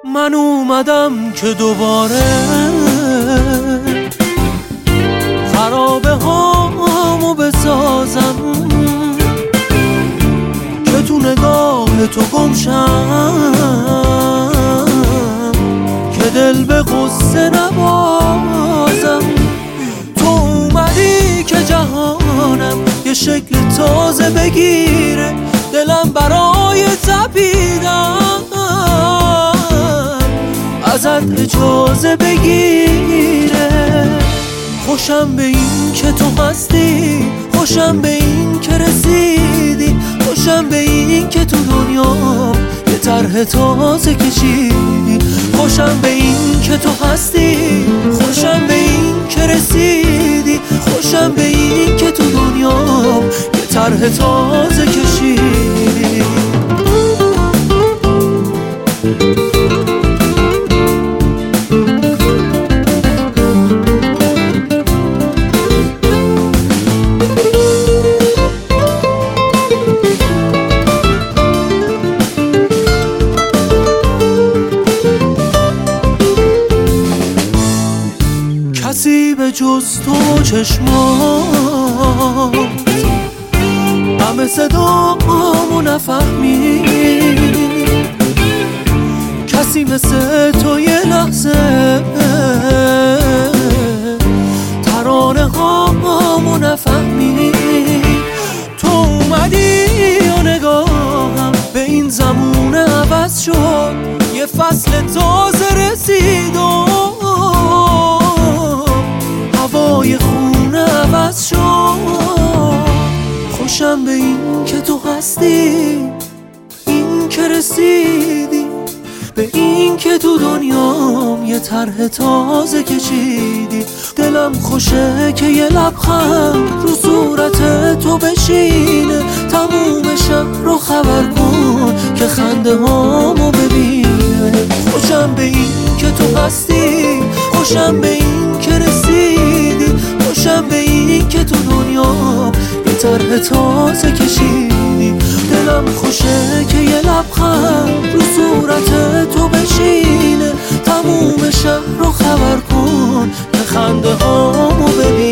من اومدم که دوباره خرابه هامو بسازم، که تو نگاه تو گمشم، که دل به غصه نبازم. تو اومدی که جهانم یه شکل تازه بگیره، دلم برای تپیدن ازت اجازه بگیره. خوشم به این که تو هستی، خوشم به این که رسیدی، خوشم به این که تو دنیا یه طرح تازه کشیدی. خوشم به این که تو هستی، خوشم به این که رسیدی، خوشم به این که تو دنیا یه طرح تازه کشیدی. کسی به جز تو چشمات همه صدامو نفهمید، کسی مثل تو یه لحظه ترانه هامو نفهمید. تو اومدی و نگاهم به این زمونه عوض شد، یه فصل تازه رسید و هوای خونه عوض شد. خوشم به این که تو هستی، این که رسیدی، به این که تو دنیام یه طرح تازه کشیدی. دلم خوشه که یه لبخند رو صورت تو بشینه، تموم شهر رو خبر کن که خنده هامو ببینه. خوشم به این که تو هستی، خوشم به این که رسیدی، خوشم به این که تو دنیا یه طرح تازه کشیدی. دلم خوشه که یه لبخند رو صورت تو بشینه، تموم شهر رو خبر کن که خنده هامو ببینه.